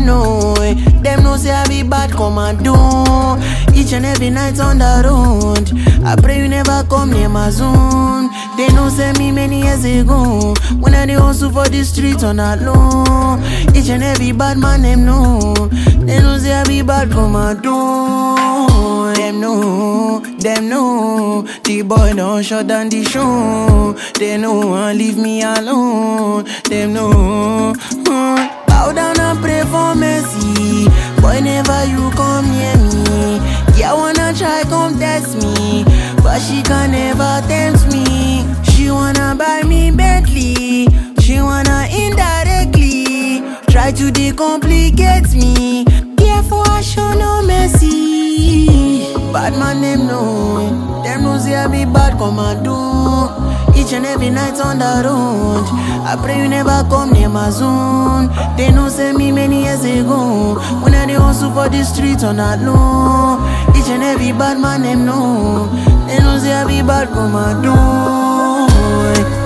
them know. Them know say I be bad commando. Each and every night on the road, I pray you never come near my zone. They know say me many years ago, when I dey hustle for the street on that low. Each and every bad man them know. They know say I be bad commando. Them know, the boy don't shut down the show. They know and leave me alone. Them know. Bow down and pray for mercy. Boy, never you come near me. Yeah, wanna try come test me, but she can never tempt me. She wanna buy me Bentley. She wanna indirectly try to decomplicate me. Therefore I show no mercy. Bad man them know. Them know say I be bad commando. Each and every night on the road, I pray you never come near my zone. They know say me many years ago, when I dey hustle for the street on that low. Each and every bad man them know. They know say I be bad commando.